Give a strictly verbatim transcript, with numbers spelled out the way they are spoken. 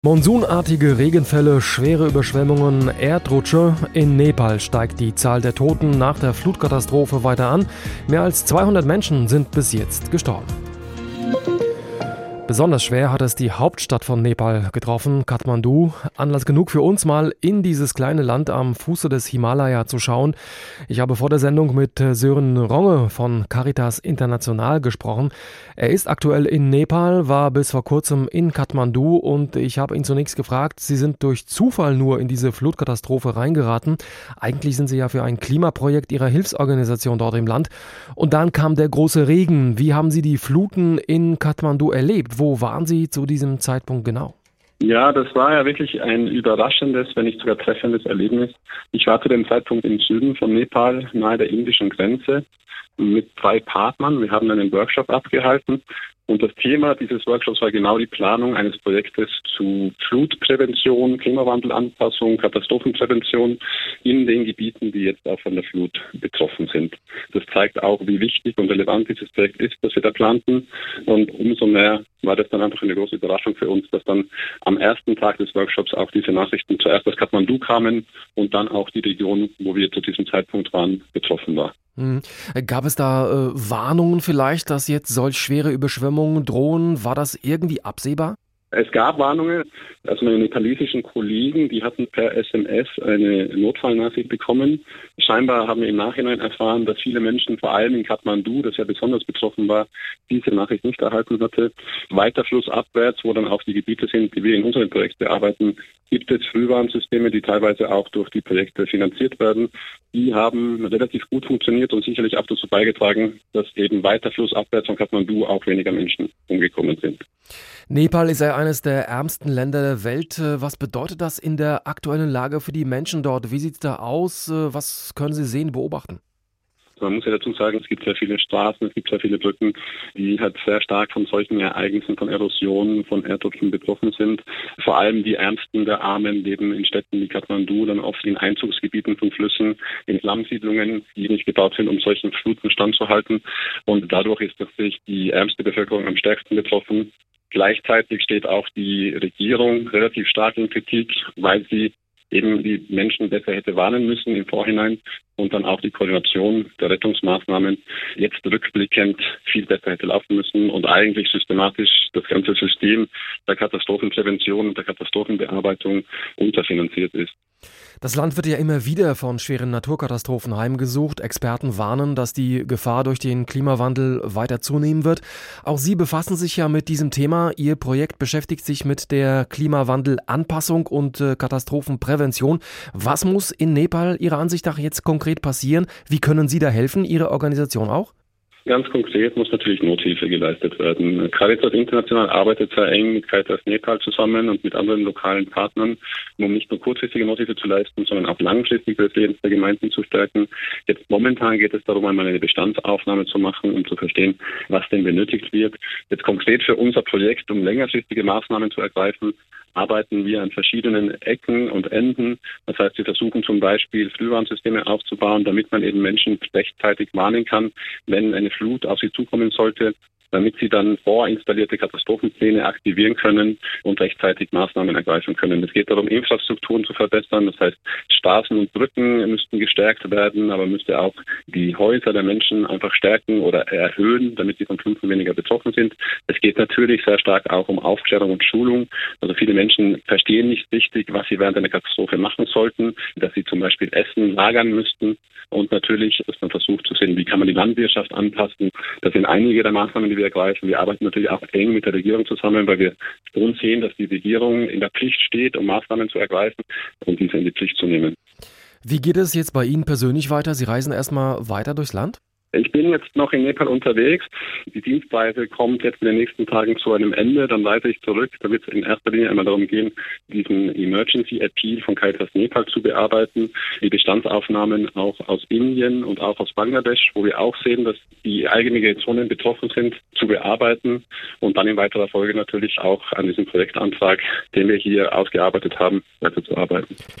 Monsunartige Regenfälle, schwere Überschwemmungen, Erdrutsche. In Nepal steigt die Zahl der Toten nach der Flutkatastrophe weiter an. Mehr als zweihundert Menschen sind bis jetzt gestorben. Besonders schwer hat es die Hauptstadt von Nepal getroffen, Kathmandu. Anlass genug für uns, mal in dieses kleine Land am Fuße des Himalaya zu schauen. Ich habe vor der Sendung mit Sören Ronge von Caritas International gesprochen. Er ist aktuell in Nepal, war bis vor kurzem in Kathmandu und ich habe ihn zunächst gefragt, Sie sind durch Zufall nur in diese Flutkatastrophe reingeraten. Eigentlich sind Sie ja für ein Klimaprojekt Ihrer Hilfsorganisation dort im Land. Und dann kam der große Regen. Wie haben Sie die Fluten in Kathmandu erlebt? Wo waren Sie zu diesem Zeitpunkt genau? Ja, das war ja wirklich ein überraschendes, wenn nicht sogar treffendes Erlebnis. Ich war zu dem Zeitpunkt im Süden von Nepal, nahe der indischen Grenze, mit drei Partnern. Wir haben einen Workshop abgehalten und das Thema dieses Workshops war genau die Planung eines Projektes zu Flutprävention, Klimawandelanpassung, Katastrophenprävention in den Gebieten, die jetzt auch von der Flut betroffen sind. Das zeigt auch, wie wichtig und relevant dieses Projekt ist, das wir da planten. Und umso mehr war das dann einfach eine große Überraschung für uns, dass dann am ersten Tag des Workshops auch diese Nachrichten zuerst aus Kathmandu kamen und dann auch die Region, wo wir zu diesem Zeitpunkt waren, betroffen war. Mhm. Gab es da äh, Warnungen vielleicht, dass jetzt solch schwere Überschwemmungen drohen? War das irgendwie absehbar? Es gab Warnungen. Also meine nepalesischen Kollegen, die hatten per S M S eine Notfallnachricht bekommen. Scheinbar haben wir im Nachhinein erfahren, dass viele Menschen, vor allem in Kathmandu, das ja besonders betroffen war, diese Nachricht nicht erhalten hatte. Weiter flussabwärts, wo dann auch die Gebiete sind, die wir in unserem Projekt bearbeiten, gibt es Frühwarnsysteme, die teilweise auch durch die Projekte finanziert werden. Die haben relativ gut funktioniert und sicherlich auch dazu beigetragen, dass eben weiter flussabwärts von Kathmandu auch weniger Menschen umgekommen sind. Nepal ist ja eines der ärmsten Länder der Welt. Was bedeutet das in der aktuellen Lage für die Menschen dort? Wie sieht es da aus? Was können Sie sehen, beobachten? Man muss ja dazu sagen, es gibt sehr viele Straßen, es gibt sehr viele Brücken, die halt sehr stark von solchen Ereignissen, von Erosionen, von Erdrutschen betroffen sind. Vor allem die Ärmsten der Armen leben in Städten wie Kathmandu, dann oft in Einzugsgebieten von Flüssen, in Slumsiedlungen, die nicht gebaut sind, um solchen Fluten standzuhalten. Und dadurch ist natürlich die ärmste Bevölkerung am stärksten betroffen. Gleichzeitig steht auch die Regierung relativ stark in Kritik, weil sie eben die Menschen besser hätte warnen müssen im Vorhinein und dann auch die Koordination der Rettungsmaßnahmen jetzt rückblickend viel besser hätte laufen müssen und eigentlich systematisch das ganze System der Katastrophenprävention und der Katastrophenbearbeitung unterfinanziert ist. Das Land wird ja immer wieder von schweren Naturkatastrophen heimgesucht. Experten warnen, dass die Gefahr durch den Klimawandel weiter zunehmen wird. Auch Sie befassen sich ja mit diesem Thema. Ihr Projekt beschäftigt sich mit der Klimawandelanpassung und äh, Katastrophenprävention. Was muss in Nepal Ihrer Ansicht nach jetzt konkret passieren? Wie können Sie da helfen, Ihre Organisation auch? Ganz konkret muss natürlich Nothilfe geleistet werden. Caritas International arbeitet sehr eng mit Caritas Nepal zusammen und mit anderen lokalen Partnern, um nicht nur kurzfristige Nothilfe zu leisten, sondern auch langfristig das Leben der Gemeinden zu stärken. Jetzt momentan geht es darum, einmal eine Bestandsaufnahme zu machen, um zu verstehen, was denn benötigt wird. Jetzt konkret für unser Projekt, um längerfristige Maßnahmen zu ergreifen, arbeiten wir an verschiedenen Ecken und Enden. Das heißt, wir versuchen zum Beispiel Frühwarnsysteme aufzubauen, damit man eben Menschen rechtzeitig warnen kann, wenn eine Flut auf sie zukommen sollte, damit sie dann vorinstallierte Katastrophenpläne aktivieren können und rechtzeitig Maßnahmen ergreifen können. Es geht darum, Infrastrukturen zu verbessern. Das heißt, Straßen und Brücken müssten gestärkt werden, aber müsste auch die Häuser der Menschen einfach stärken oder erhöhen, damit sie von Fluten weniger betroffen sind. Es geht natürlich sehr stark auch um Aufklärung und Schulung. Also viele Menschen verstehen nicht richtig, was sie während einer Katastrophe machen sollten, dass sie zum Beispiel Essen lagern müssten. Und natürlich ist man versucht zu sehen, wie kann man die Landwirtschaft anpassen. Das sind einige der Maßnahmen, die wir ergreifen. Wir arbeiten natürlich auch eng mit der Regierung zusammen, weil wir schon sehen, dass die Regierung in der Pflicht steht, um Maßnahmen zu ergreifen und diese in die Pflicht zu nehmen. Wie geht es jetzt bei Ihnen persönlich weiter? Sie reisen erstmal weiter durchs Land? Ich bin jetzt noch in Nepal unterwegs. Die Dienstreise kommt jetzt in den nächsten Tagen zu einem Ende. Dann reise ich zurück. Da wird es in erster Linie einmal darum gehen, diesen Emergency Appeal von Caritas Nepal zu bearbeiten. Die Bestandsaufnahmen auch aus Indien und auch aus Bangladesch, wo wir auch sehen, dass die eigenen Zonen betroffen sind, zu bearbeiten. Und dann in weiterer Folge natürlich auch an diesem Projektantrag, den wir hier ausgearbeitet haben, weiterzuarbeiten.